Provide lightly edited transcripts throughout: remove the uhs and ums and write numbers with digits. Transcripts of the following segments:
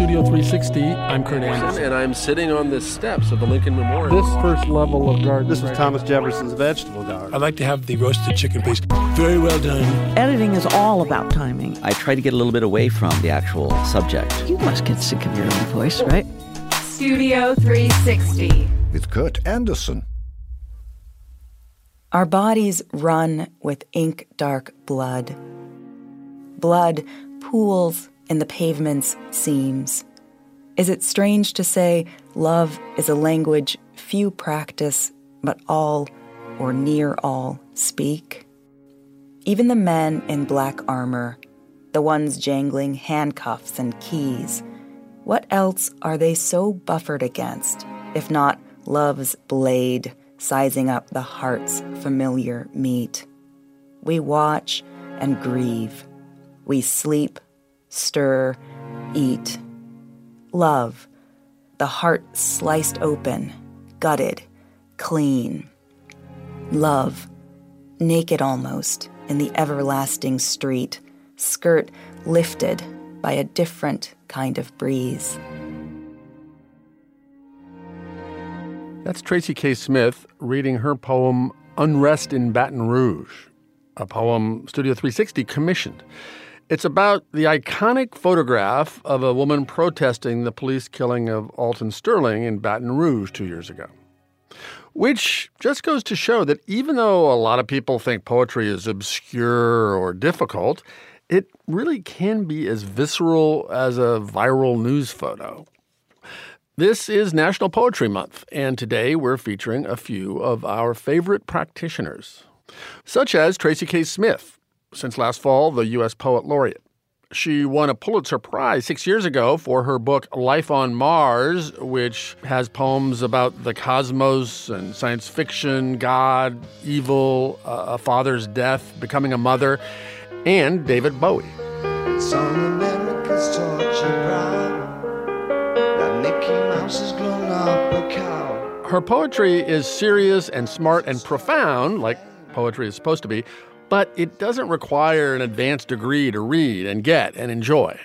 Studio 360, I'm Kurt Andersen. And I'm sitting on the steps of the Lincoln Memorial. This first level of garden. This is Thomas Jefferson's vegetable garden. I'd like to have the roasted chicken, please. Very well done. Editing is all about timing. I try to get a little bit away from the actual subject. You must get sick of your own voice, right? Studio 360. With Kurt Andersen. Our bodies run with ink-dark blood. Blood pools in the pavement's seams. Is it strange to say love is a language few practice, but all, or near all, speak? Even the men in black armor, the ones jangling handcuffs and keys, what else are they so buffered against, if not love's blade sizing up the heart's familiar meat? We watch and grieve. We sleep, stir, eat. Love, the heart sliced open, gutted, clean. Love, naked almost, in the everlasting street, skirt lifted by a different kind of breeze. That's Tracy K. Smith reading her poem, Unrest in Baton Rouge, a poem Studio 360 commissioned. It's about the iconic photograph of a woman protesting the police killing of Alton Sterling in Baton Rouge 2 years ago. Which just goes to show that even though a lot of people think poetry is obscure or difficult, it really can be as visceral as a viral news photo. This is National Poetry Month, and today we're featuring a few of our favorite practitioners, such as Tracy K. Smith, since last fall, the U.S. Poet Laureate. She won a Pulitzer Prize 6 years ago for her book Life on Mars, which has poems about the cosmos and science fiction, God, evil, a father's death, becoming a mother, and David Bowie. Some Americans torture proud. Now Mickey Mouse has grown up a cow. Her poetry is serious and smart and profound, like poetry is supposed to be, but it doesn't require an advanced degree to read and get and enjoy.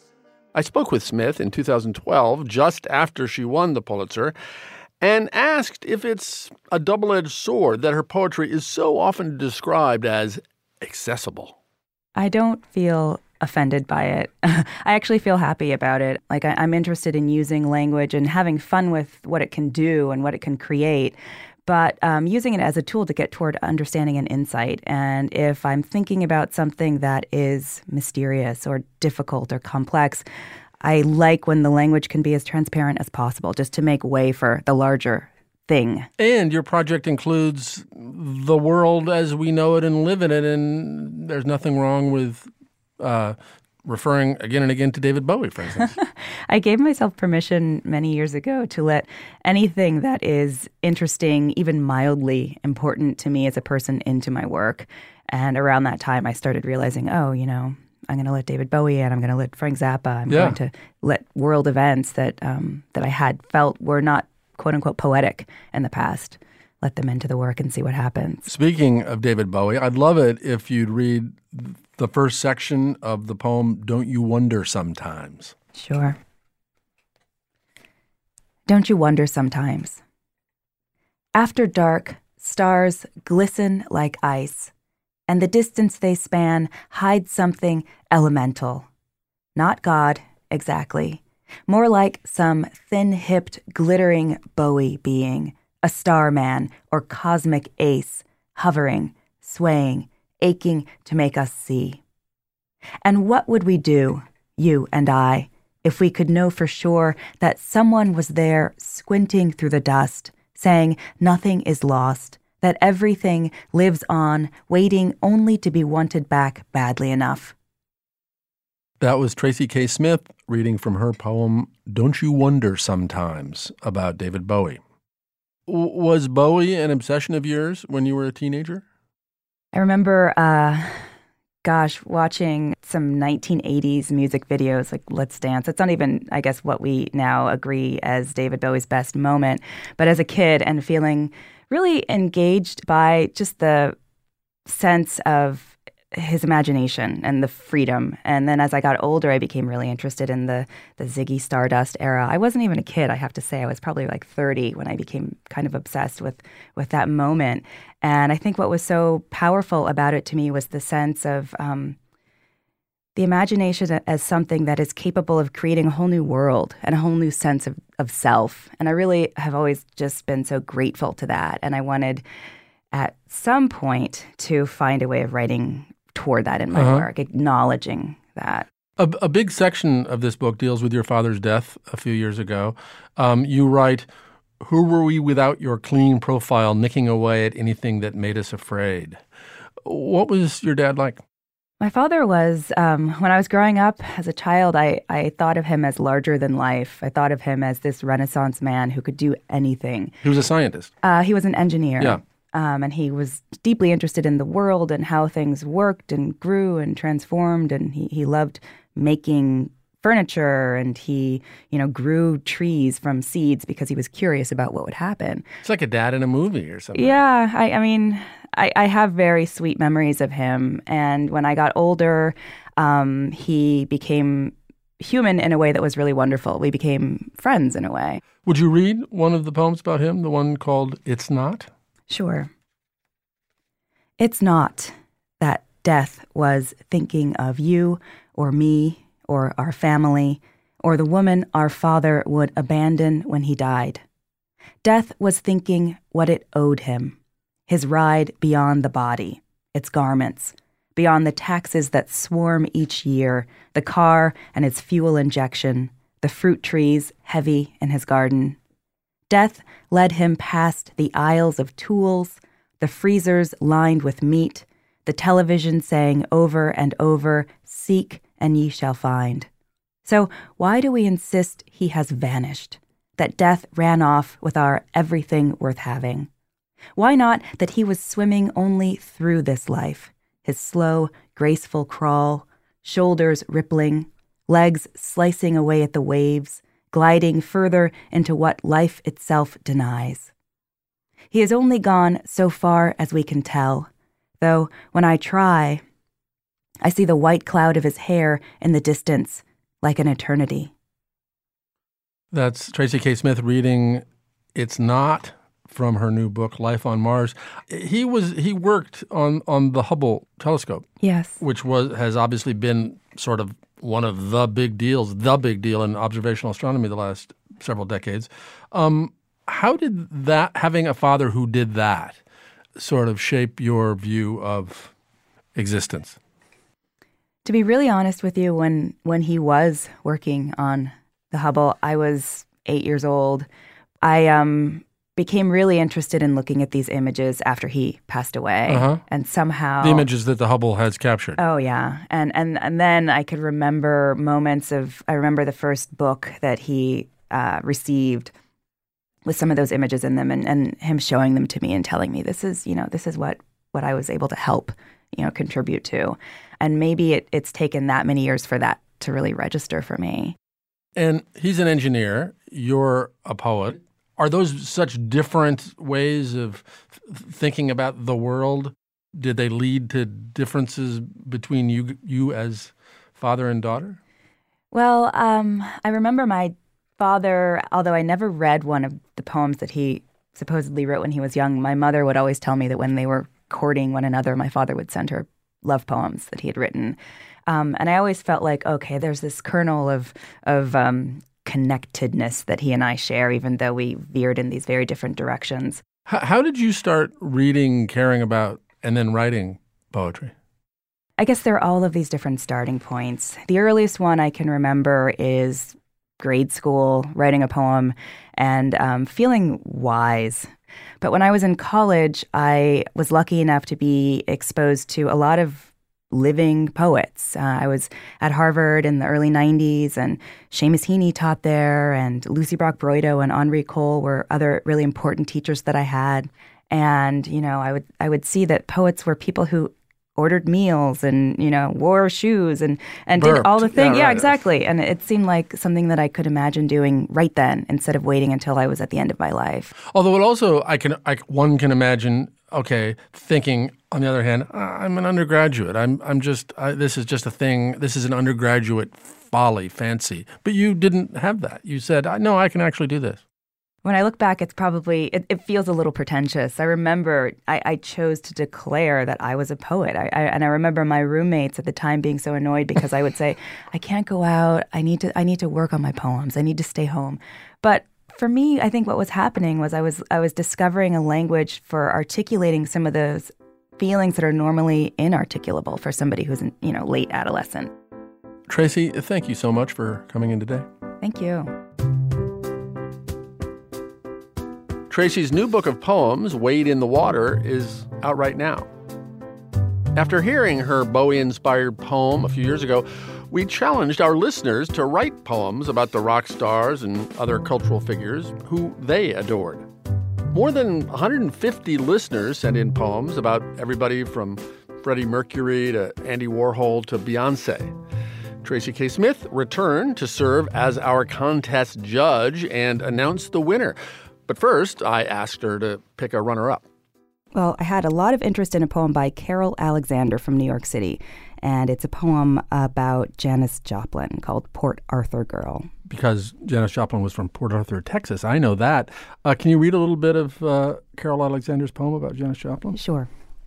I spoke with Smith in 2012, just after she won the Pulitzer, and asked if it's a double-edged sword that her poetry is so often described as accessible. I don't feel offended by it. I actually feel happy about it. Like I'm interested in using language and having fun with what it can do and what it can create, but using it as a tool to get toward understanding and insight. And if I'm thinking about something that is mysterious or difficult or complex, I like when the language can be as transparent as possible, just to make way for the larger thing. And your project includes the world as we know it and live in it, and there's nothing wrong with referring again and again to David Bowie, for instance. I gave myself permission many years ago to let anything that is interesting, even mildly important to me as a person, into my work. And around that time, I started realizing, I'm going to let David Bowie in. I'm going to let Frank Zappa. I'm going to let world events that I had felt were not, quote unquote, poetic in the past. Let them into the work and see what happens. Speaking of David Bowie, I'd love it if you'd read the first section of the poem, Don't You Wonder Sometimes? Sure. Don't you wonder sometimes? After dark, stars glisten like ice, and the distance they span hides something elemental. Not God, exactly. More like some thin-hipped, glittering Bowie being, a starman or cosmic ace, hovering, swaying, aching to make us see. And what would we do, you and I, if we could know for sure that someone was there squinting through the dust, saying nothing is lost, that everything lives on, waiting only to be wanted back badly enough? That was Tracy K. Smith reading from her poem, Don't You Wonder Sometimes, about David Bowie. Was Bowie an obsession of yours when you were a teenager? I remember, watching some 1980s music videos like Let's Dance. It's not even, I guess, what we now agree as David Bowie's best moment. But as a kid and feeling really engaged by just the sense of his imagination and the freedom. And then as I got older, I became really interested in the Ziggy Stardust era. I wasn't even a kid, I have to say. I was probably like 30 when I became kind of obsessed with that moment. And I think what was so powerful about it to me was the sense of the imagination as something that is capable of creating a whole new world and a whole new sense of self. And I really have always just been so grateful to that. And I wanted at some point to find a way of writing toward that in my work, acknowledging that. A big section of this book deals with your father's death a few years ago. You write, "Who were we without your clean profile, nicking away at anything that made us afraid?" What was your dad like? My father was, when I was growing up as a child, I thought of him as larger than life. I thought of him as this Renaissance man who could do anything. He was a scientist. He was an engineer. Yeah. And he was deeply interested in the world and how things worked and grew and transformed. And he loved making furniture, and he, grew trees from seeds because he was curious about what would happen. It's like a dad in a movie or something. Yeah, I mean, I have very sweet memories of him. And when I got older, he became human in a way that was really wonderful. We became friends in a way. Would you read one of the poems about him, the one called "It's Not"? Sure. It's not that death was thinking of you or me or our family or the woman our father would abandon when he died. Death was thinking what it owed him, his ride beyond the body, its garments, beyond the taxes that swarm each year, the car and its fuel injection, the fruit trees heavy in his garden. Death led him past the aisles of tools, the freezers lined with meat, the television saying over and over, "Seek and ye shall find." So why do we insist he has vanished, that death ran off with our everything worth having? Why not that he was swimming only through this life, his slow, graceful crawl, shoulders rippling, legs slicing away at the waves, gliding further into what life itself denies? He has only gone so far as we can tell, though when I try, I see the white cloud of his hair in the distance, like an eternity. That's Tracy K. Smith reading "It's Not" from her new book, Life on Mars. He worked on the Hubble telescope. Yes. Which has obviously been sort of one of the big deal in observational astronomy the last several decades. How did that, having a father who did that, sort of shape your view of existence? To be really honest with you, when he was working on the Hubble, I was 8 years old. I became really interested in looking at these images after he passed away, and somehow the images that the Hubble has captured. Oh yeah, and then I could remember moments of. I remember the first book that he received with some of those images in them, and him showing them to me and telling me this is what I was able to help contribute to, and maybe it's taken that many years for that to really register for me. And he's an engineer. You're a poet. Are those such different ways of thinking about the world? Did they lead to differences between you as father and daughter? Well, I remember my father, although I never read one of the poems that he supposedly wrote when he was young, my mother would always tell me that when they were courting one another, my father would send her love poems that he had written. And I always felt like, okay, there's this kernel of connectedness that he and I share, even though we veered in these very different directions. How did you start reading, caring about, and then writing poetry? I guess there are all of these different starting points. The earliest one I can remember is grade school, writing a poem and feeling wise. But when I was in college, I was lucky enough to be exposed to a lot of living poets. I was at Harvard in the early 90s, and Seamus Heaney taught there, and Lucy Brock-Broido and Henri Cole were other really important teachers that I had. And, I would see that poets were people who ordered meals and, wore shoes and did all the things. Yeah, exactly. And it seemed like something that I could imagine doing right then instead of waiting until I was at the end of my life. Although it also, one can imagine okay, thinking, on the other hand, I'm an undergraduate. This is just a thing. This is an undergraduate folly, fancy. But you didn't have that. You said, no, I can actually do this. When I look back, it's probably, it feels a little pretentious. I remember I chose to declare that I was a poet. And I remember my roommates at the time being so annoyed because I would say, I can't go out. I need to work on my poems. I need to stay home. But for me, I think what was happening was I was discovering a language for articulating some of those feelings that are normally inarticulable for somebody who's late adolescent. Tracy, thank you so much for coming in today. Thank you. Tracy's new book of poems, Wade in the Water, is out right now. After hearing her Bowie-inspired poem a few years ago, we challenged our listeners to write poems about the rock stars and other cultural figures who they adored. More than 150 listeners sent in poems about everybody from Freddie Mercury to Andy Warhol to Beyonce. Tracy K. Smith returned to serve as our contest judge and announce the winner. But first, I asked her to pick a runner-up. Well, I had a lot of interest in a poem by Carol Alexander from New York City, and it's a poem about Janis Joplin called Port Arthur Girl. Because Janis Joplin was from Port Arthur, Texas. I know that. Can you read a little bit of Carol Alexander's poem about Janis Joplin? Sure.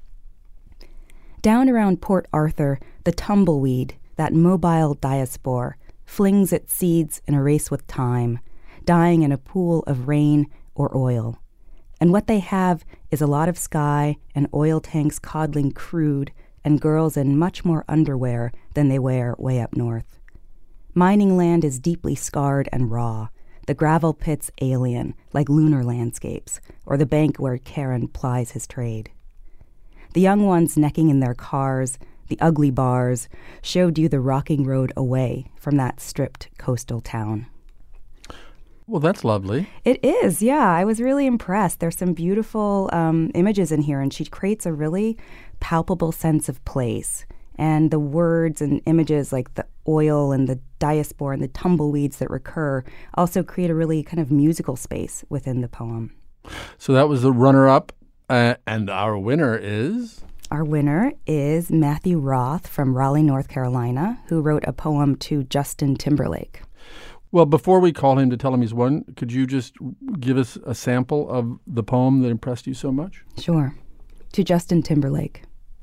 Down around Port Arthur, the tumbleweed, that mobile diaspore, flings its seeds in a race with time, dying in a pool of rain or oil. And what they have is a lot of sky and oil tanks coddling crude and girls in much more underwear than they wear way up north. Mining land is deeply scarred and raw, the gravel pits alien, like lunar landscapes, or the bank where Karen plies his trade. The young ones necking in their cars, the ugly bars, showed you the rocking road away from that stripped coastal town. Well, that's lovely. It is, yeah. I was really impressed. There's some beautiful images in here, and she creates a really palpable sense of place. And the words and images like the oil and the diaspora and the tumbleweeds that recur also create a really kind of musical space within the poem. So that was the runner-up, and our winner is? Our winner is Matthew Roth from Raleigh, North Carolina, who wrote a poem to Justin Timberlake. Well, before we call him to tell him he's won, could you just give us a sample of the poem that impressed you so much? Sure. To Justin Timberlake.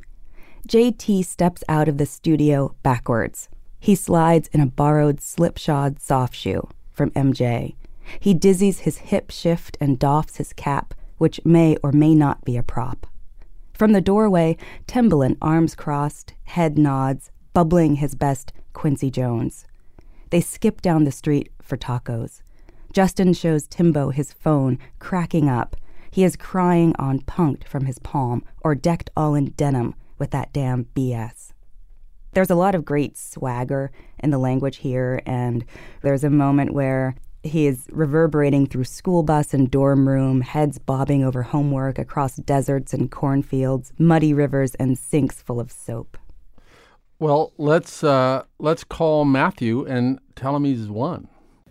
JT steps out of the studio backwards. He slides in a borrowed slipshod soft shoe from MJ. He dizzies his hip shift and doffs his cap, which may or may not be a prop. From the doorway, Timbaland, arms crossed, head nods, bubbling his best Quincy Jones. They skip down the street for tacos. Justin shows Timbo his phone, cracking up. He is crying on punked from his palm or decked all in denim with that damn BS. There's a lot of great swagger in the language here, and there's a moment where he is reverberating through school bus and dorm room, heads bobbing over homework across deserts and cornfields, muddy rivers and sinks full of soap. Well, let's call Matthew and tell him he's won.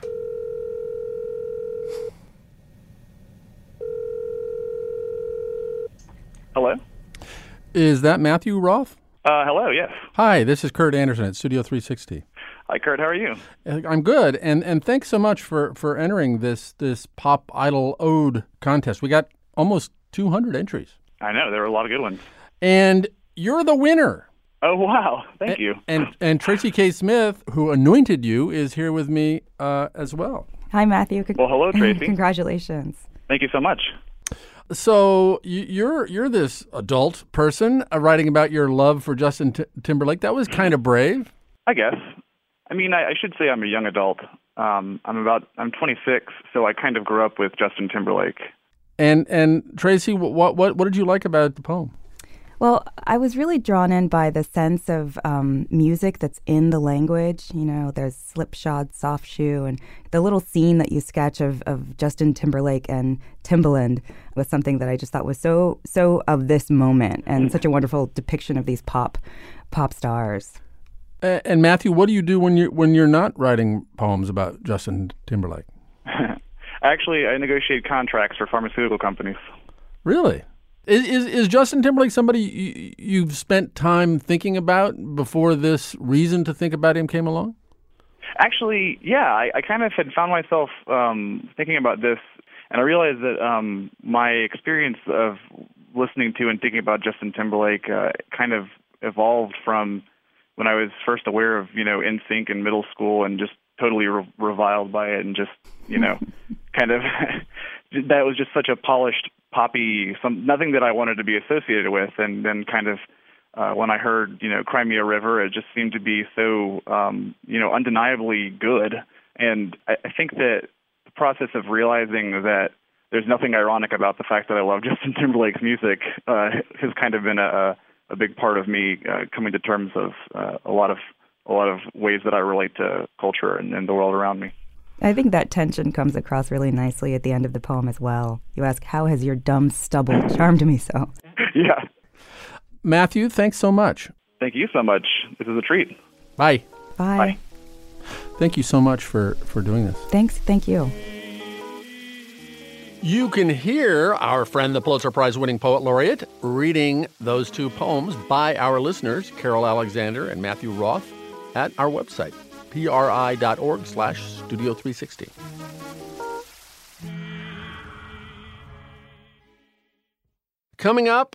Hello? Is that Matthew Roth? Hello, yes. Hi, this is Kurt Anderson at Studio 360. Hi, Kurt. How are you? I'm good, and thanks so much for entering this Pop Idol Ode contest. We got almost 200 entries. I know. There were a lot of good ones. And you're the winner. Oh, wow. Thank you. And Tracy K. Smith, who anointed you, is here with me as well. Hi, Matthew. Well, hello, Tracy. Congratulations. Thank you so much. So you're this adult person writing about your love for Justin Timberlake. That was kind of brave. I guess. I mean, I should say I'm a young adult. I'm 26, so I kind of grew up with Justin Timberlake. And Tracy, what did you like about the poem? Well, I was really drawn in by the sense of music that's in the language. You know, there's slipshod, soft shoe, and the little scene that you sketch of Justin Timberlake and Timbaland was something that I just thought was so of this moment and such a wonderful depiction of these pop stars. And Matthew, what do you do when you're not writing poems about Justin Timberlake? Actually, I negotiate contracts for pharmaceutical companies. Really? Is Justin Timberlake somebody you've spent time thinking about before this reason to think about him came along? Actually, yeah, I kind of had found myself thinking about this, and I realized that my experience of listening to and thinking about Justin Timberlake kind of evolved from when I was first aware of, NSYNC in middle school and just totally reviled by it and just, kind of, that was just such a polished, poppy, nothing that I wanted to be associated with. And then kind of when I heard, Cry Me a River, it just seemed to be so, undeniably good. And I think that the process of realizing that there's nothing ironic about the fact that I love Justin Timberlake's music has kind of been a big part of me coming to terms of a lot of ways that I relate to culture and the world around me. I think that tension comes across really nicely at the end of the poem as well. You ask, how has your dumb stubble charmed me so? Yeah. Matthew, thanks so much. Thank you so much. This is a treat. Bye. Bye. Bye. Thank you so much for doing this. Thank you. You can hear our friend, the Pulitzer Prize-winning poet laureate, reading those two poems by our listeners, Carol Alexander and Matthew Roth, at our website, pri.org/Studio360. Coming up,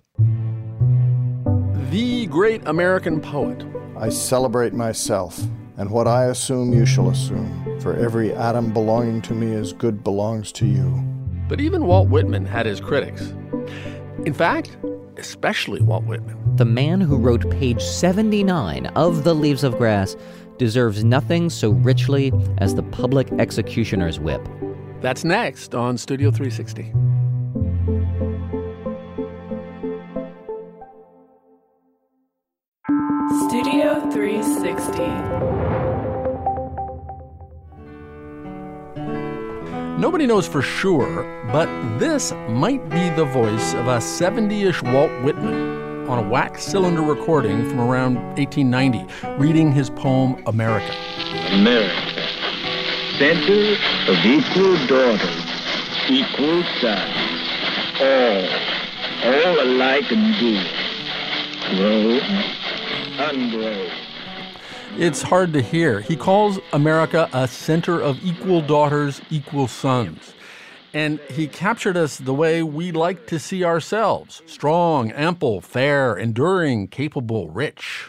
the great American poet. I celebrate myself, and what I assume you shall assume, for every atom belonging to me as good belongs to you. But even Walt Whitman had his critics. In fact, especially Walt Whitman. The man who wrote page 79 of The Leaves of Grass deserves nothing so richly as the public executioner's whip. That's next on Studio 360. Studio 360. Nobody knows for sure, but this might be the voice of a 70-ish Walt Whitman on a wax cylinder recording from around 1890, reading his poem, America. America, center of equal daughters, equal sons, all alike and do, grow, ungrow. It's hard to hear. He calls America a center of equal daughters, equal sons. And he captured us the way we like to see ourselves: strong, ample, fair, enduring, capable, rich.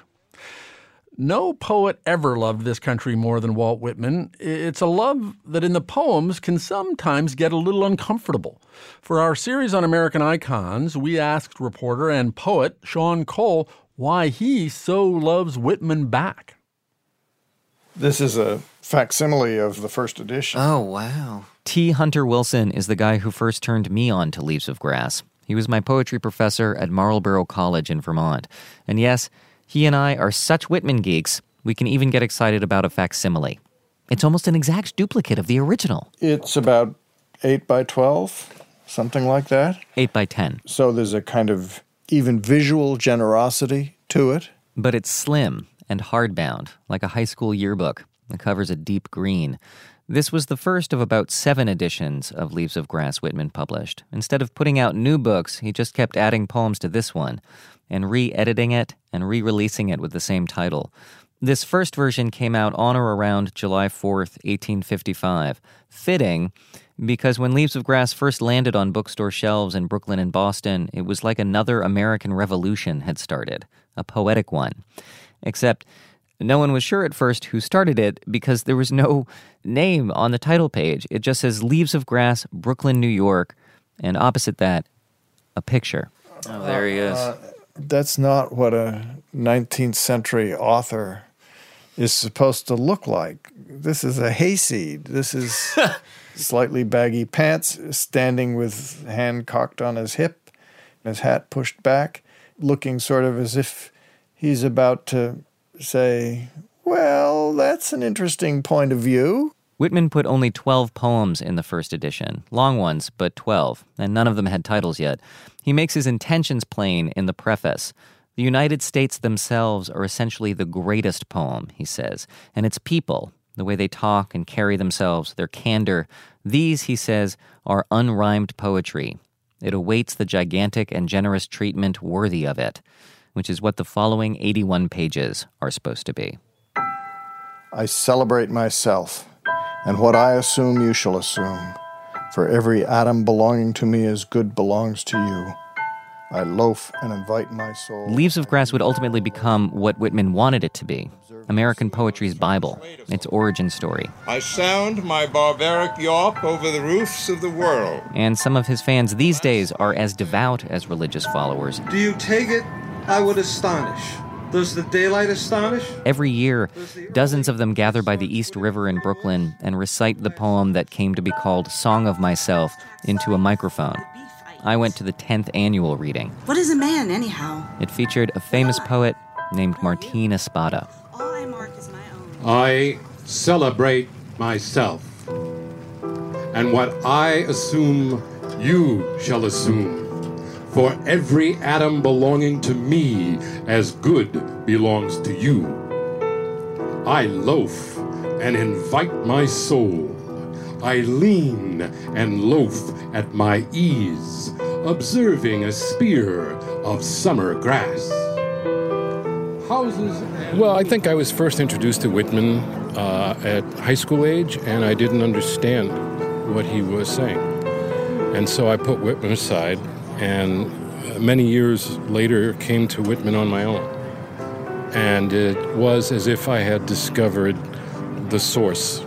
No poet ever loved this country more than Walt Whitman. It's a love that in the poems can sometimes get a little uncomfortable. For our series on American icons, we asked reporter and poet Sean Cole why he so loves Whitman back. This is a facsimile of the first edition. Oh, wow. T. Hunter Wilson is the guy who first turned me on to Leaves of Grass. He was my poetry professor at Marlborough College in Vermont. And yes, he and I are such Whitman geeks, we can even get excited about a facsimile. It's almost an exact duplicate of the original. It's about 8 by 12, something like that. 8 by 10. So there's a kind of even visual generosity to it. But it's slim and hardbound, like a high school yearbook. The cover's a deep green. This was the first of about 7 editions of Leaves of Grass Whitman published. Instead of putting out new books, he just kept adding poems to this one and re-editing it and re-releasing it with the same title. This first version came out on or around July 4th, 1855. Fitting, because when Leaves of Grass first landed on bookstore shelves in Brooklyn and Boston, it was like another American Revolution had started, a poetic one. Except no one was sure at first who started it because there was no name on the title page. It just says Leaves of Grass, Brooklyn, New York, and opposite that, a picture. Oh, there he is. That's not what a 19th century author is supposed to look like. This is a hayseed. This is slightly baggy pants, standing with hand cocked on his hip, his hat pushed back, looking sort of as if he's about to say, well, that's an interesting point of view. Whitman put only 12 poems in the first edition. Long ones, but 12, and none of them had titles yet. He makes his intentions plain in the preface. The United States themselves are essentially the greatest poem, he says, and its people, the way they talk and carry themselves, their candor, these, he says, are unrhymed poetry. it awaits the gigantic and generous treatment worthy of it, which is what the following 81 pages are supposed to be. I celebrate myself, and what I assume you shall assume. For every atom belonging to me as good belongs to you. I loaf and invite my soul. Leaves of Grass would ultimately become what Whitman wanted it to be, American poetry's Bible, its origin story. I sound my barbaric yawp over the roofs of the world. And some of his fans these days are as devout as religious followers. Do you take it? I would astonish. Does the daylight astonish? Every year, dozens of them gather by the East River in Brooklyn and recite the poem that came to be called Song of Myself into a microphone. I went to the 10th annual reading. What is a man, anyhow? It featured a famous poet named Martin Espada. All I mark is my own. I celebrate myself, and what I assume, you shall assume. For every atom belonging to me as good belongs to you. I loaf and invite my soul. I lean and loaf at my ease, observing a spear of summer grass. Houses. Well, I think I was first introduced to Whitman at high school age, and I didn't understand what he was saying. And so I put Whitman aside, and many years later came to Whitman on my own. And it was as if I had discovered the source,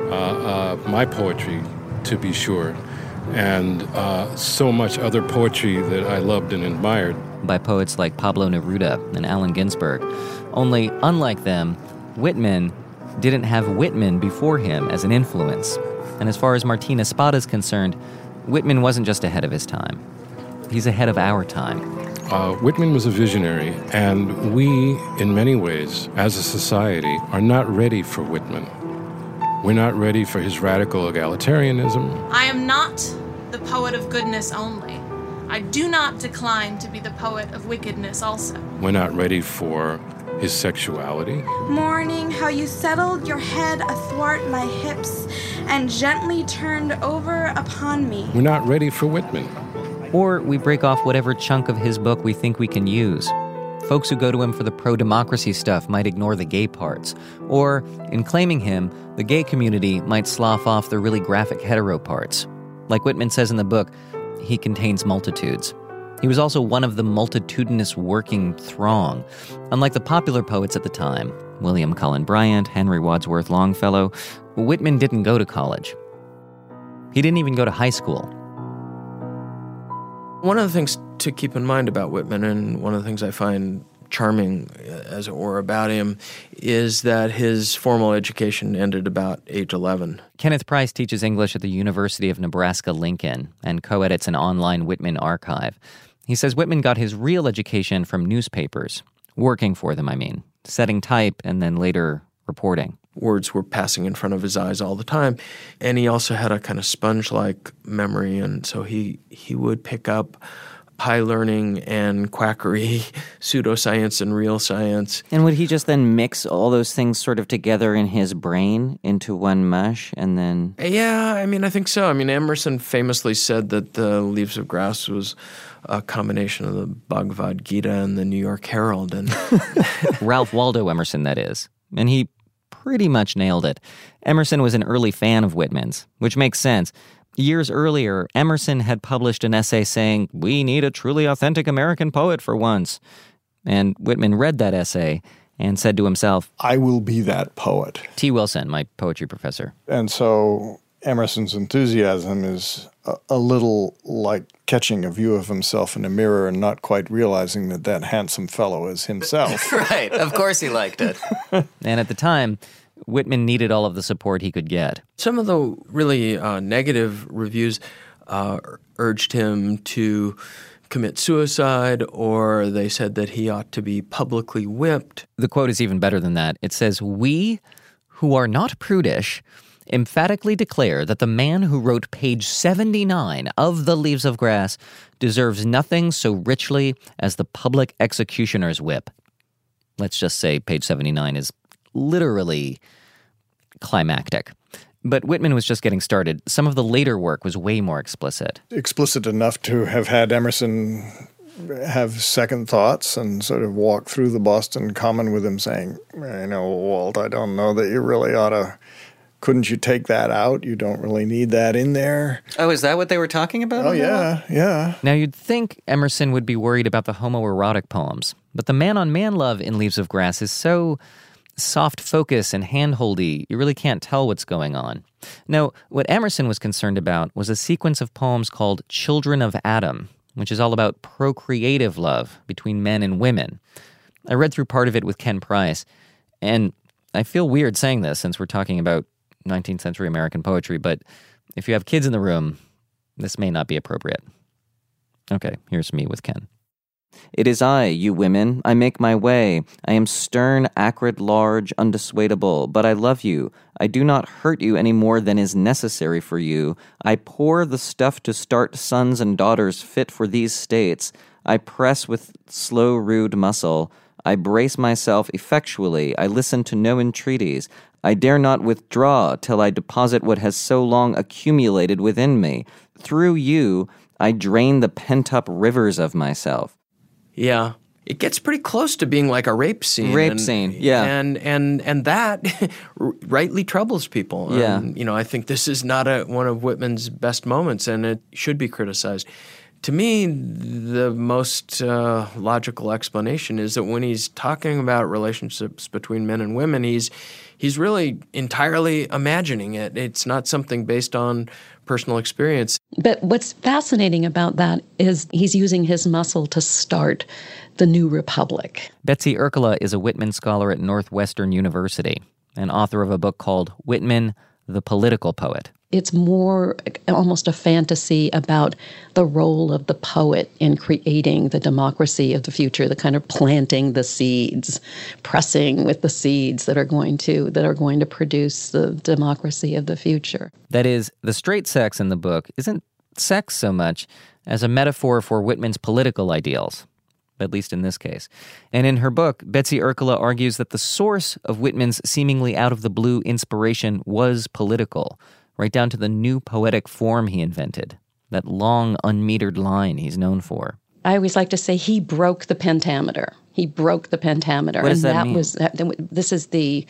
my poetry, to be sure, and so much other poetry that I loved and admired. By poets like Pablo Neruda and Allen Ginsberg. Only, unlike them, Whitman didn't have Whitman before him as an influence. And as far as Martin Espada is concerned, Whitman wasn't just ahead of his time. He's ahead of our time. Whitman was a visionary, and we, in many ways, as a society, are not ready for Whitman. We're not ready for his radical egalitarianism. I am not the poet of goodness only. I do not decline to be the poet of wickedness also. We're not ready for his sexuality. Morning, how you settled your head athwart my hips and gently turned over upon me. We're not ready for Whitman. Or we break off whatever chunk of his book we think we can use. Folks who go to him for the pro-democracy stuff might ignore the gay parts. Or, in claiming him, the gay community might slough off the really graphic hetero parts. Like Whitman says in the book, he contains multitudes. He was also one of the multitudinous working throng. Unlike the popular poets at the time, William Cullen Bryant, Henry Wadsworth Longfellow, Whitman didn't go to college. He didn't even go to high school. One of the things to keep in mind about Whitman, and one of the things I find charming, as it were, about him, is that his formal education ended about age 11. Kenneth Price teaches English at the University of Nebraska-Lincoln and co-edits an online Whitman archive. He says Whitman got his real education from newspapers, working for them, setting type and then later reporting. Words were passing in front of his eyes all the time. And he also had a kind of sponge-like memory, and so he would pick up high learning and quackery, pseudoscience and real science. And would he just then mix all those things sort of together in his brain into one mush and then... Yeah, I think so. Emerson famously said that the Leaves of Grass was a combination of the Bhagavad Gita and the New York Herald. And Ralph Waldo Emerson, that is. And he pretty much nailed it. Emerson was an early fan of Whitman's, which makes sense. Years earlier, Emerson had published an essay saying, "We need a truly authentic American poet for once." And Whitman read that essay and said to himself, I will be that poet. T. Wilson, my poetry professor. And so Emerson's enthusiasm is a little like catching a view of himself in a mirror and not quite realizing that that handsome fellow is himself. Right, of course he liked it. And at the time, Whitman needed all of the support he could get. Some of the really negative reviews urged him to commit suicide, or they said that he ought to be publicly whipped. The quote is even better than that. It says, "We, who are not prudish, emphatically declare that the man who wrote page 79 of The Leaves of Grass deserves nothing so richly as the public executioner's whip." Let's just say page 79 is literally climactic. But Whitman was just getting started. Some of the later work was way more explicit. Explicit enough to have had Emerson have second thoughts and sort of walk through the Boston Common with him saying, Walt, I don't know that you really ought to, couldn't you take that out? You don't really need that in there. Oh, is that what they were talking about? Oh, yeah. Now, you'd think Emerson would be worried about the homoerotic poems, but the man-on-man love in Leaves of Grass is so soft focus and hand-holdy, you really can't tell what's going on. No, what Emerson was concerned about was a sequence of poems called Children of Adam, which is all about procreative love between men and women. I read through part of it with Ken Price, and I feel weird saying this since we're talking about 19th century American poetry, but if you have kids in the room, this may not be appropriate. Okay, here's me with Ken. It is I, you women, I make my way. I am stern, acrid, large, undissuadable, but I love you. I do not hurt you any more than is necessary for you. I pour the stuff to start sons and daughters fit for these states. I press with slow, rude muscle. I brace myself effectually. I listen to no entreaties. I dare not withdraw till I deposit what has so long accumulated within me. Through you, I drain the pent-up rivers of myself. Yeah. It gets pretty close to being like a rape scene. Yeah. And that rightly troubles people. Yeah. I think this is not one of Whitman's best moments, and it should be criticized. To me, the most logical explanation is that when he's talking about relationships between men and women, he's really entirely imagining it. It's not something based on personal experience. But what's fascinating about that is he's using his muscle to start the new republic. Betsy Erkala is a Whitman scholar at Northwestern University and author of a book called Whitman, the Political Poet. It's more almost a fantasy about the role of the poet in creating the democracy of the future, the kind of planting the seeds, pressing with the seeds that are going to produce the democracy of the future. That is, the straight sex in the book isn't sex so much as a metaphor for Whitman's political ideals, at least in this case. And in her book, Betsy Erkala argues that the source of Whitman's seemingly out-of-the-blue inspiration was political, right down to the new poetic form he invented, that long, unmetered line he's known for. I always like to say he broke the pentameter. He broke the pentameter. What does that mean? This is the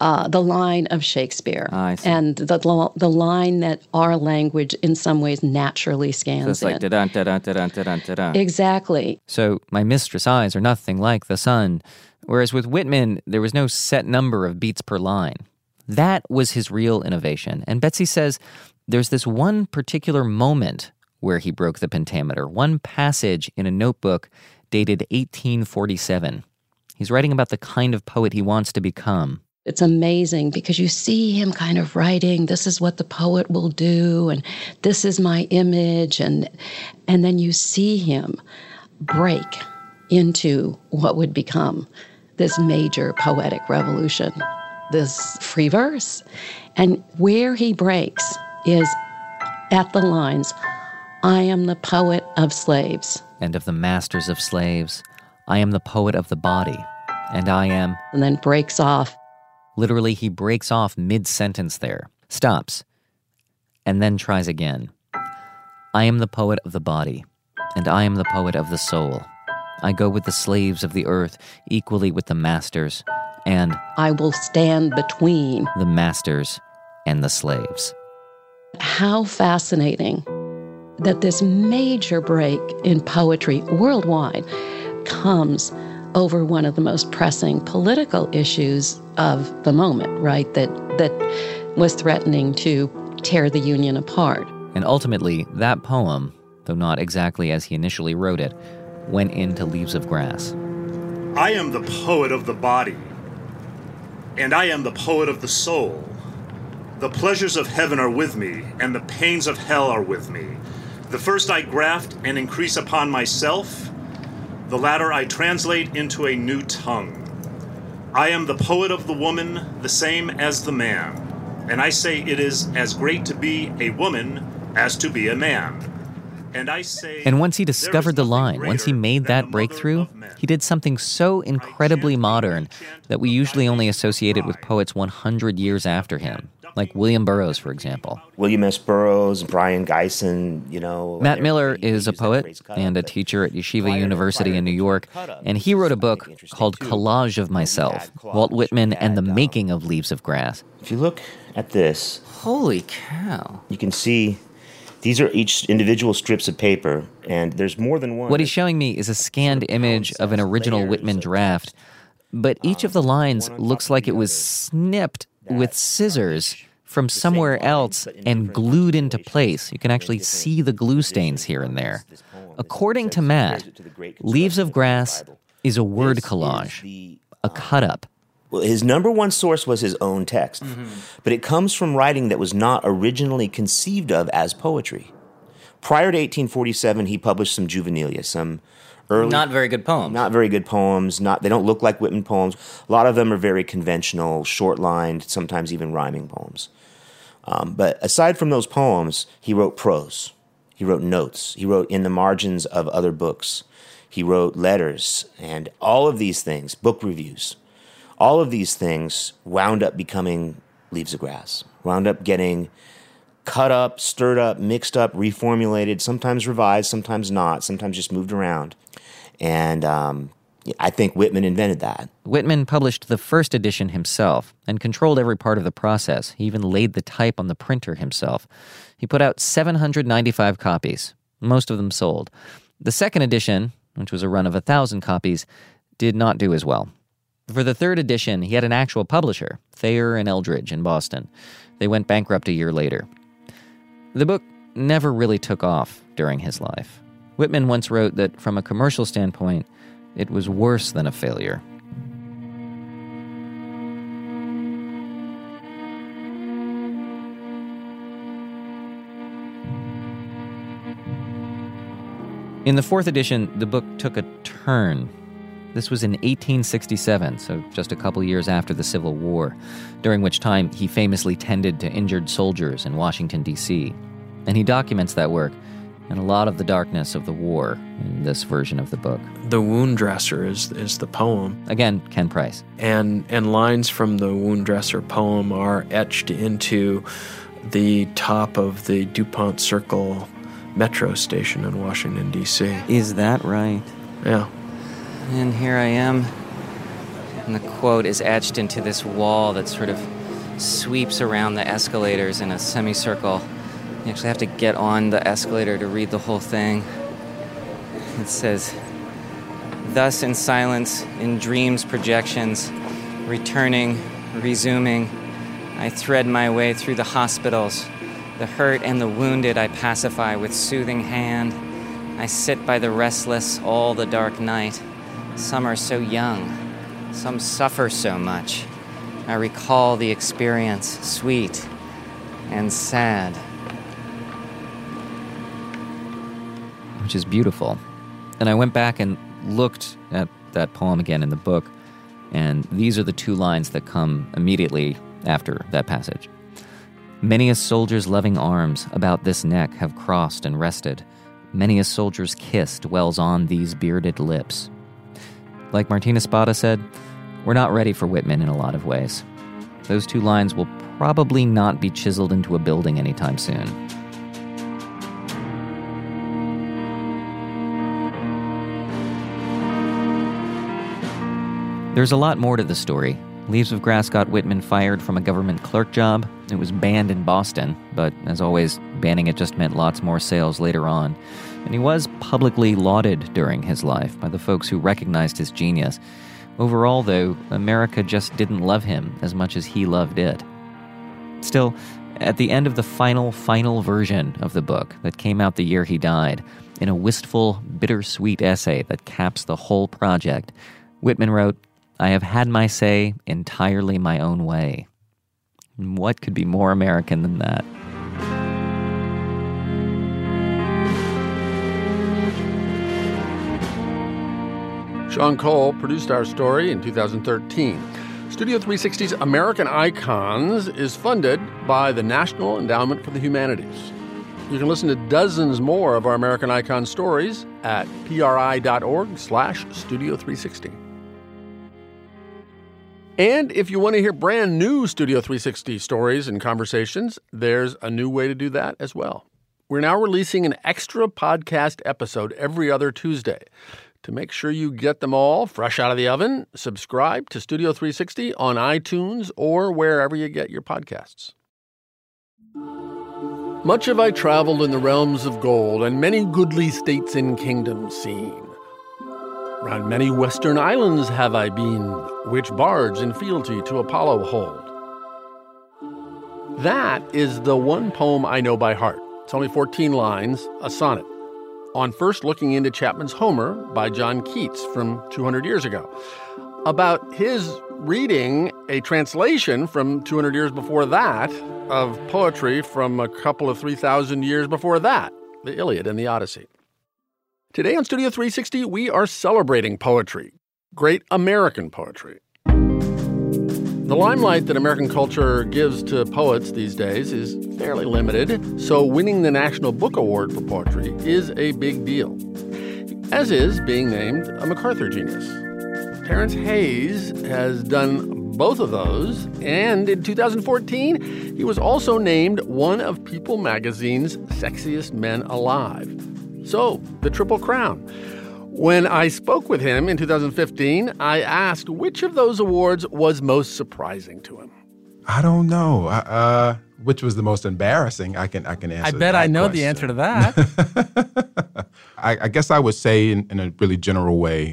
line of Shakespeare. I see. And the line that our language in some ways naturally scans So it's like in. da-da-da-da-da-da-da-da. Exactly. So, my mistress' eyes are nothing like the sun, whereas with Whitman, there was no set number of beats per line. That was his real innovation. And Betsy says there's this one particular moment where he broke the pentameter, one passage in a notebook dated 1847. He's writing about the kind of poet he wants to become. It's amazing because you see him kind of writing, this is what the poet will do, and this is my image, and then you see him break into what would become this major poetic revolution, this free verse. And where he breaks is at the lines, I am the poet of slaves. And of the masters of slaves, I am the poet of the body, and I am... And then breaks off. Literally, he breaks off mid-sentence there, stops, and then tries again. I am the poet of the body, and I am the poet of the soul. I go with the slaves of the earth, equally with the masters, and... I will stand between... the masters and the slaves. How fascinating that this major break in poetry worldwide comes over one of the most pressing political issues of the moment, right? That was threatening to tear the Union apart. And ultimately, that poem, though not exactly as he initially wrote it, went into Leaves of Grass. I am the poet of the body, and I am the poet of the soul. The pleasures of heaven are with me, and the pains of hell are with me. The first I graft and increase upon myself, the latter I translate into a new tongue. I am the poet of the woman, the same as the man, and I say it is as great to be a woman as to be a man. And I say... And once he discovered the line, once he made that breakthrough, he did something so incredibly modern that we usually only associate it with poets 100 years after him, like William Burroughs, for example. William S. Burroughs, Brian Geisen, Matt Miller is a poet and a teacher at Yeshiva University in New York, and he wrote a book called Collage of Myself, Walt Whitman and the Making of Leaves of Grass. If you look at this... Holy cow. You can see these are each individual strips of paper, and there's more than one. What he's showing me is a scanned image of an original Whitman draft, but each of the lines looks like it was snipped with scissors from somewhere else and glued into place. You can actually see the glue stains here and there. According to Matt, Leaves of Grass is a word collage, a cut-up. Well, his number one source was his own text, but it comes from writing that was not originally conceived of as poetry. Prior to 1847, he published some juvenilia, some early... Not very good poems. Not very good poems. They don't look like Whitman poems. A lot of them are very conventional, short-lined, sometimes even rhyming poems. But aside from those poems, he wrote prose. He wrote notes. He wrote in the margins of other books. He wrote letters, and all of these things, book reviews, all of these things wound up becoming Leaves of Grass, wound up getting cut up, stirred up, mixed up, reformulated, sometimes revised, sometimes not, sometimes just moved around. And I think Whitman invented that. Whitman published the first edition himself and controlled every part of the process. He even laid the type on the printer himself. He put out 795 copies. Most of them sold. The second edition, which was a run of 1,000 copies, did not do as well. For the third edition, he had an actual publisher, Thayer and Eldridge in Boston. They went bankrupt a year later. The book never really took off during his life. Whitman once wrote that from a commercial standpoint, it was worse than a failure. In the fourth edition, the book took a turn. This was in 1867, so just a couple years after the Civil War, during which time he famously tended to injured soldiers in Washington, D.C. And he documents that work and a lot of the darkness of the war in this version of the book. The Wound Dresser is the poem. Again, Ken Price. And lines from the Wound Dresser poem are etched into the top of the DuPont Circle metro station in Washington, D.C. Is that right? Yeah. And here I am, and the quote is etched into this wall that sort of sweeps around the escalators in a semicircle. You actually have to get on the escalator to read the whole thing. It says, "Thus in silence, in dreams, projections, returning, resuming, I thread my way through the hospitals. The hurt and the wounded I pacify with soothing hand. I sit by the restless all the dark night. Some are so young, some suffer so much. I recall the experience, sweet and sad." Which is beautiful. And I went back and looked at that poem again in the book, and these are the two lines that come immediately after that passage. "Many a soldier's loving arms about this neck have crossed and rested. Many a soldier's kiss dwells on these bearded lips." Like Martina Spada said, we're not ready for Whitman in a lot of ways. Those two lines will probably not be chiseled into a building anytime soon. There's a lot more to the story. Leaves of Grass got Whitman fired from a government clerk job. It was banned in Boston, but as always, banning it just meant lots more sales later on. And he was publicly lauded during his life by the folks who recognized his genius. Overall, though, America just didn't love him as much as he loved it. Still, at the end of the final version of the book that came out the year he died, in a wistful, bittersweet essay that caps the whole project, Whitman wrote, "I have had my say entirely my own way." What could be more American than that? Sean Cole produced our story in 2013. Studio 360's American Icons is funded by the National Endowment for the Humanities. You can listen to dozens more of our American Icon stories at pri.org/Studio 360. And if you want to hear brand new Studio 360 stories and conversations, there's a new way to do that as well. We're now releasing an extra podcast episode every other Tuesday. To make sure you get them all fresh out of the oven, subscribe to Studio 360 on iTunes or wherever you get your podcasts. Much have I traveled in the realms of gold, and many goodly states and kingdoms seen. Round many western islands have I been, which bards in fealty to Apollo hold. That is the one poem I know by heart. It's only 14 lines, a sonnet, on first looking into Chapman's Homer by John Keats from 200 years ago, about his reading a translation from 200 years before that of poetry from a couple of 3,000 years before that, the Iliad and the Odyssey. Today on Studio 360, we are celebrating poetry, great American poetry. The limelight that American culture gives to poets these days is fairly limited, so winning the National Book Award for Poetry is a big deal, as is being named a MacArthur Genius. Terrence Hayes has done both of those, and in 2014, he was also named one of People magazine's sexiest men alive. So, the Triple Crown. When I spoke with him in 2015, I asked which of those awards was most surprising to him. I don't know. Which was the most embarrassing? I can answer. I bet I know the answer to that. I guess I would say in a really general way,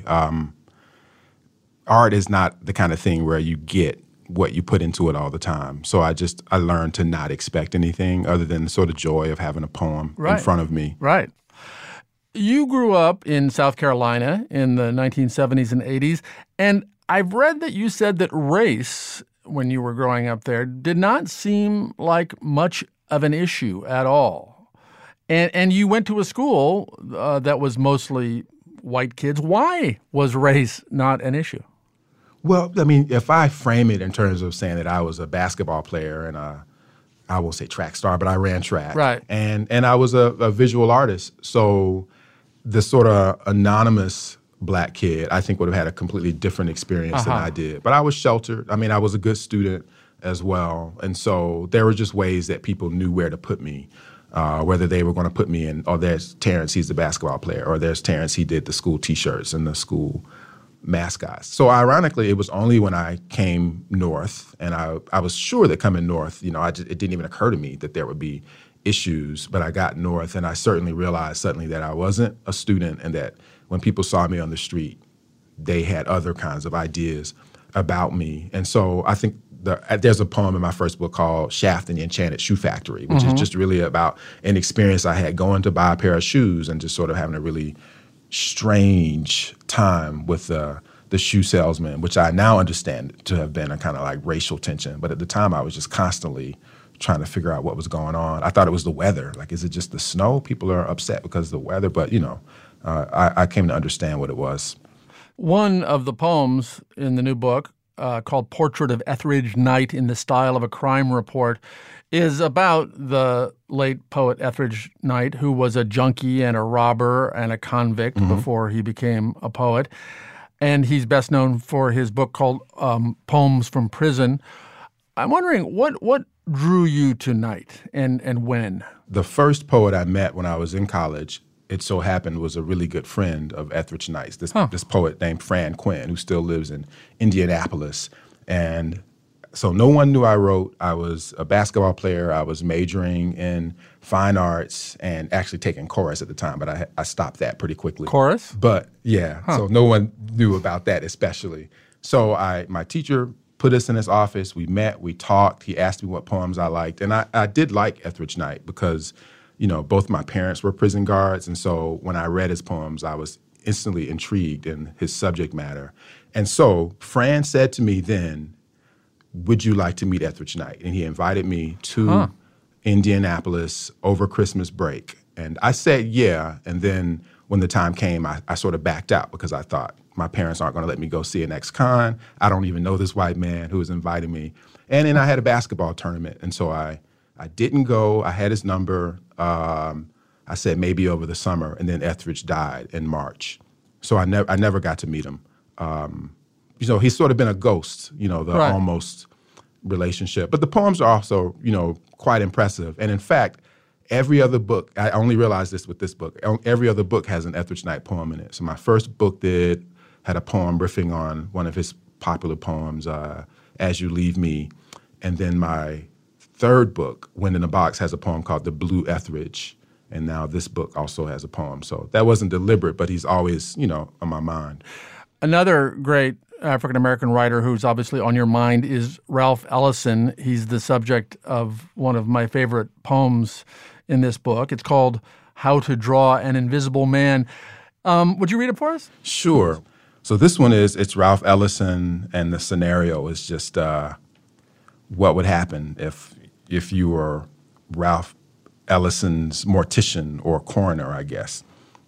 art is not the kind of thing where you get what you put into it all the time. So I learned to not expect anything other than the sort of joy of having a poem in front of me. Right. You grew up in South Carolina in the 1970s and 80s, and I've read that you said that race, when you were growing up there, did not seem like much of an issue at all. And you went to a school that was mostly white kids. Why was race not an issue? Well, I mean, if I frame it in terms of saying that I was a basketball player and I won't say track star, but I ran track. Right. And I was a visual artist. So the sort of anonymous black kid, I think, would have had a completely different experience than I did. But I was sheltered. I mean, I was a good student as well. And so there were just ways that people knew where to put me, whether they were going to put me in, oh, there's Terrence, he's the basketball player, or there's Terrence, he did the school T-shirts and the school mascots. So ironically, it was only when I came north, and I was sure that coming north, it didn't even occur to me that there would be issues, but I got north, and I certainly realized suddenly that I wasn't a student, and that when people saw me on the street, they had other kinds of ideas about me. And so I think there's a poem in my first book called Shaft and the Enchanted Shoe Factory, which is just really about an experience I had going to buy a pair of shoes and just sort of having a really strange time with the shoe salesman, which I now understand to have been a kind of like racial tension. But at the time, I was just constantly trying to figure out what was going on. I thought it was the weather. Like, is it just the snow? People are upset because of the weather. But, I came to understand what it was. One of the poems in the new book, called Portrait of Etheridge Knight in the Style of a Crime Report, is about the late poet Etheridge Knight, who was a junkie and a robber and a convict before he became a poet. And he's best known for his book called Poems from Prison. I'm wondering, what drew you to Knight and when? The first poet I met when I was in college, it so happened, was a really good friend of Etheridge Knight's, this poet named Fran Quinn, who still lives in Indianapolis. And so no one knew I wrote. I was a basketball player. I was majoring in fine arts and actually taking chorus at the time, but I stopped that pretty quickly. Chorus? But yeah, so no one knew about that especially. So my teacher put us in his office. We met, we talked. He asked me what poems I liked. And I did like Etheridge Knight because, both my parents were prison guards. And so when I read his poems, I was instantly intrigued in his subject matter. And so Fran said to me then, would you like to meet Etheridge Knight? And he invited me to Indianapolis over Christmas break. And I said, yeah. And then when the time came, I sort of backed out because I thought, my parents aren't going to let me go see an ex-con. I don't even know this white man who was inviting me. And then I had a basketball tournament. And so I didn't go. I had his number. I said maybe over the summer. And then Etheridge died in March. So I never got to meet him. he's sort of been a ghost, the Right. almost relationship. But the poems are also, quite impressive. And in fact, every other book, I only realized this with this book, every other book has an Etheridge Knight poem in it. So my first book had a poem riffing on one of his popular poems, As You Leave Me. And then my third book, Wind in a Box, has a poem called The Blue Etheridge. And now this book also has a poem. So that wasn't deliberate, but he's always, on my mind. Another great African-American writer who's obviously on your mind is Ralph Ellison. He's the subject of one of my favorite poems in this book. It's called How to Draw an Invisible Man. Would you read it for us? Sure. So this one it's Ralph Ellison, and the scenario is just what would happen if you were Ralph Ellison's mortician or coroner, I guess.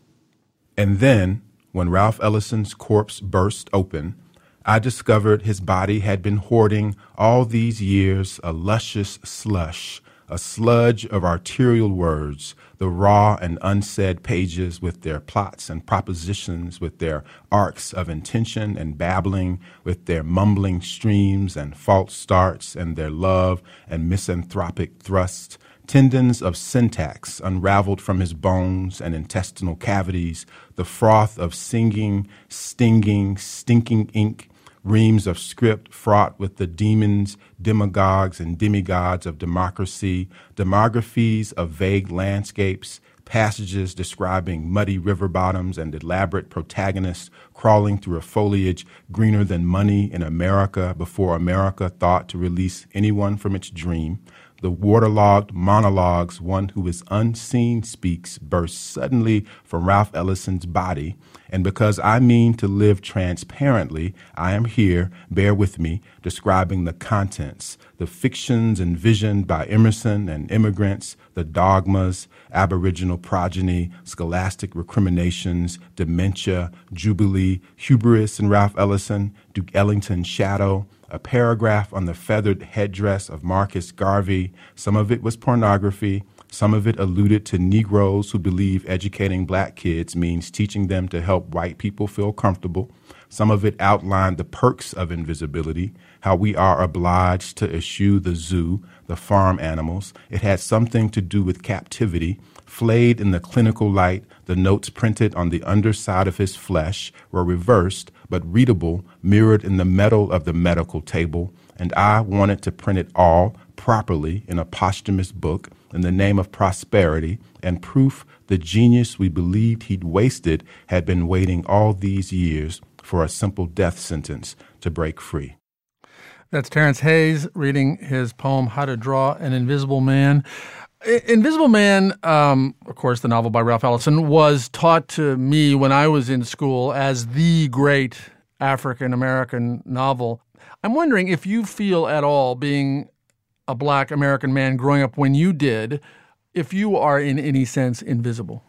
And then, when Ralph Ellison's corpse burst open, I discovered his body had been hoarding all these years a luscious slush, a sludge of arterial words, the raw and unsaid pages with their plots and propositions, with their arcs of intention and babbling, with their mumbling streams and false starts, and their love and misanthropic thrusts, tendons of syntax unraveled from his bones and intestinal cavities, the froth of singing, stinging, stinking ink, reams of script fraught with the demons, demagogues, and demigods of democracy, demographies of vague landscapes, passages describing muddy river bottoms and elaborate protagonists crawling through a foliage greener than money in America before America thought to release anyone from its dream. The waterlogged monologues one who is unseen speaks burst suddenly from Ralph Ellison's body, and because I mean to live transparently, I am here, bear with me, describing the contents, the fictions envisioned by Emerson and immigrants, the dogmas, aboriginal progeny, scholastic recriminations, dementia, jubilee, hubris in Ralph Ellison, Duke Ellington's shadow, a paragraph on the feathered headdress of Marcus Garvey. Some of it was pornography. Some of it alluded to Negroes who believe educating black kids means teaching them to help white people feel comfortable. Some of it outlined the perks of invisibility, how we are obliged to eschew the zoo, the farm animals. It had something to do with captivity. Flayed in the clinical light, the notes printed on the underside of his flesh were reversed, but readable, mirrored in the metal of the medical table, and I wanted to print it all properly in a posthumous book in the name of prosperity and proof the genius we believed he'd wasted had been waiting all these years for a simple death sentence to break free. That's Terrence Hayes reading his poem, How to Draw an Invisible Man. Invisible Man, of course, the novel by Ralph Ellison, was taught to me when I was in school as the great African-American novel. I'm wondering if you feel at all, being a black American man growing up when you did, if you are in any sense invisible.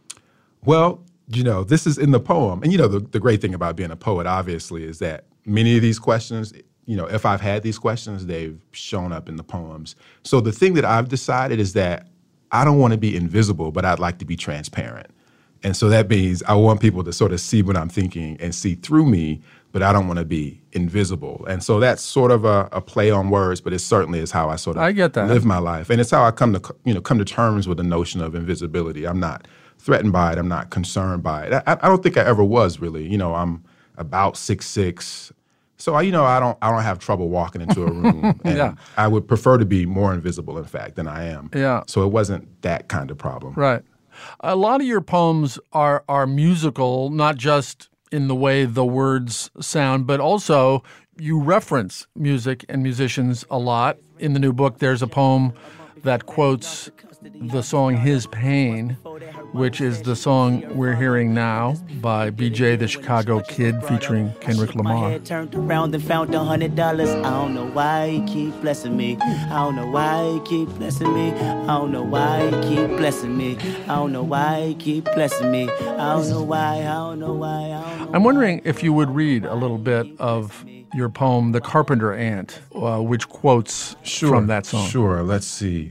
Well, this is in the poem. And, the great thing about being a poet, obviously, is that many of these questions, if I've had these questions, they've shown up in the poems. So the thing that I've decided is that I don't want to be invisible, but I'd like to be transparent. And so that means I want people to sort of see what I'm thinking and see through me, but I don't want to be invisible. And so that's sort of a play on words, but it certainly is how I sort of live my life. And it's how I come to terms with the notion of invisibility. I'm not threatened by it. I'm not concerned by it. I don't think I ever was really. I'm about 6'6". So I don't have trouble walking into a room, and Yeah. I would prefer to be more invisible, in fact, than I am. Yeah. So it wasn't that kind of problem. Right. A lot of your poems are musical, not just in the way the words sound, but also you reference music and musicians a lot. In the new book, there's a poem that quotes the song His Pain, which is the song we're hearing now by BJ the Chicago Kid featuring Kendrick Lamar. My head turned around and found $100. I don't know why he keep blessing me. I don't know why he keep blessing me. I don't know why he keep blessing me. I don't know why he keep blessing me. I don't know why, I don't know why, I don't know. I'm wondering if you would read a little bit of your poem, The Carpenter Ant, which quotes from that song. Sure, let's see.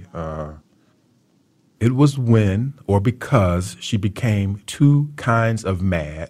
It was when or because she became two kinds of mad,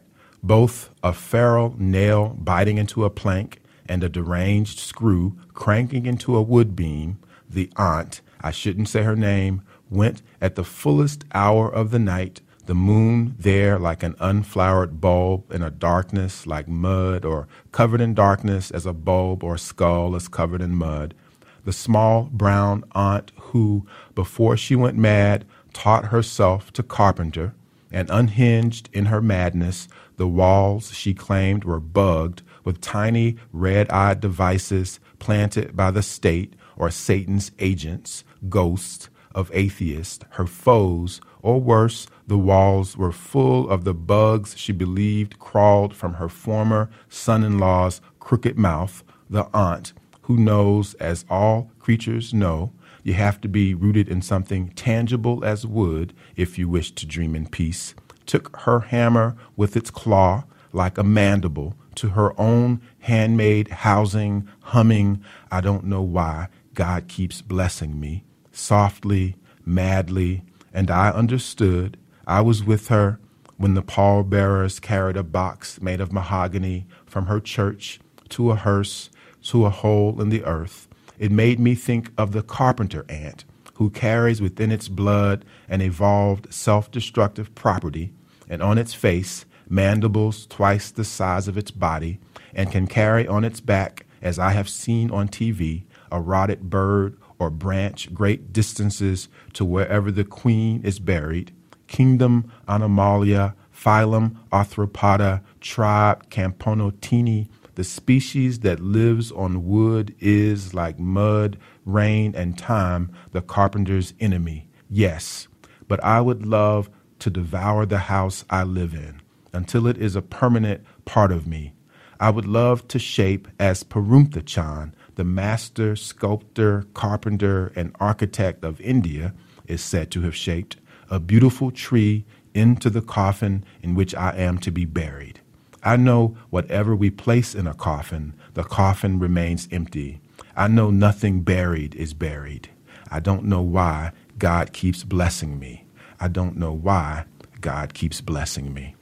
both a feral nail biting into a plank and a deranged screw cranking into a wood beam, the aunt, I shouldn't say her name, went at the fullest hour of the night, the moon there like an unflowered bulb in a darkness like mud, or covered in darkness as a bulb or skull is covered in mud. The small brown aunt who, before she went mad, taught herself to carpenter, and unhinged in her madness, the walls she claimed were bugged with tiny red-eyed devices planted by the state or Satan's agents, ghosts of atheists, her foes, or worse, the walls were full of the bugs she believed crawled from her former son-in-law's crooked mouth, the aunt, who knows, as all creatures know, you have to be rooted in something tangible as wood if you wish to dream in peace, took her hammer with its claw like a mandible to her own handmade housing, humming, I don't know why, God keeps blessing me, softly, madly, and I understood. I was with her when the pallbearers carried a box made of mahogany from her church to a hearse, to a hole in the earth. It made me think of the carpenter ant, who carries within its blood an evolved self-destructive property, and on its face mandibles twice the size of its body, and can carry on its back, as I have seen on TV, a rotted bird or branch great distances to wherever the queen is buried. Kingdom Anomalia, phylum Arthropoda, tribe Camponotini, the species that lives on wood is, like mud, rain, and time, the carpenter's enemy. Yes, but I would love to devour the house I live in until it is a permanent part of me. I would love to shape, as Parumtachan, the master sculptor, carpenter, and architect of India, is said to have shaped, a beautiful tree into the coffin in which I am to be buried. I know whatever we place in a coffin, the coffin remains empty. I know nothing buried is buried. I don't know why God keeps blessing me. I don't know why God keeps blessing me.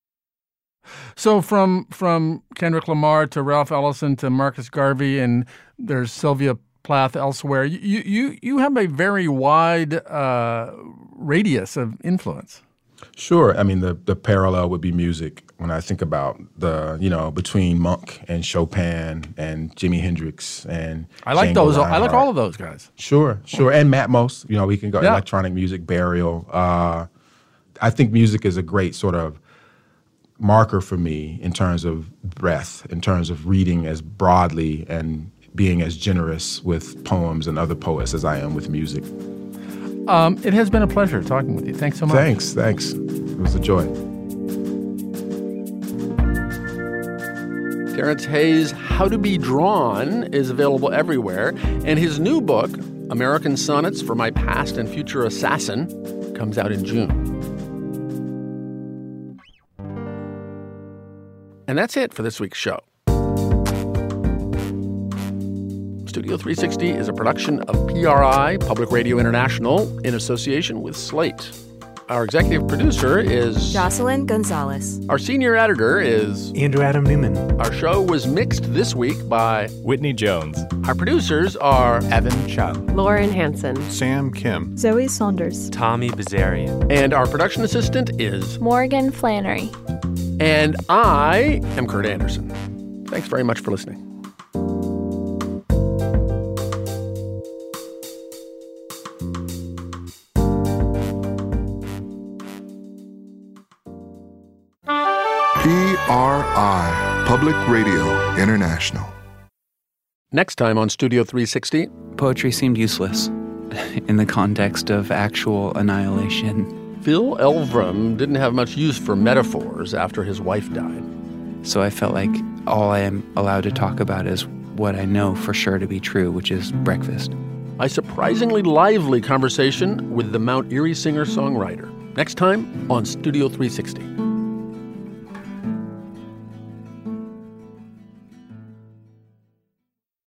So from Kendrick Lamar to Ralph Ellison to Marcus Garvey, and there's Sylvia Plath elsewhere, you have a very wide radius of influence. Sure. I mean, the parallel would be music. When I think about between Monk and Chopin and Jimi Hendrix and I like Django those. Reinhardt. I like all of those guys. Sure. And Matt Most. We can go electronic music, Burial. I think music is a great sort of marker for me in terms of breadth, in terms of reading as broadly and being as generous with poems and other poets as I am with music. It has been a pleasure talking with you. Thanks so much. Thanks. It was a joy. Terrence Hayes' How to Be Drawn is available everywhere, and his new book, American Sonnets for My Past and Future Assassin, comes out in June. And that's it for this week's show. Studio 360 is a production of PRI, Public Radio International, in association with Slate. Our executive producer is Jocelyn Gonzalez. Our senior editor is Andrew Adam Newman. Our show was mixed this week by Whitney Jones. Our producers are Evan Chung, Lauren Hansen, Sam Kim, Zoe Saunders, Tommy Bazarian, and our production assistant is Morgan Flannery. And I am Kurt Anderson. Thanks very much for listening. PRI, Public Radio International. Next time on Studio 360. Poetry seemed useless in the context of actual annihilation. Phil Elverum didn't have much use for metaphors after his wife died. So I felt like all I am allowed to talk about is what I know for sure to be true, which is breakfast. A surprisingly lively conversation with the Mount Erie singer-songwriter. Next time on Studio 360.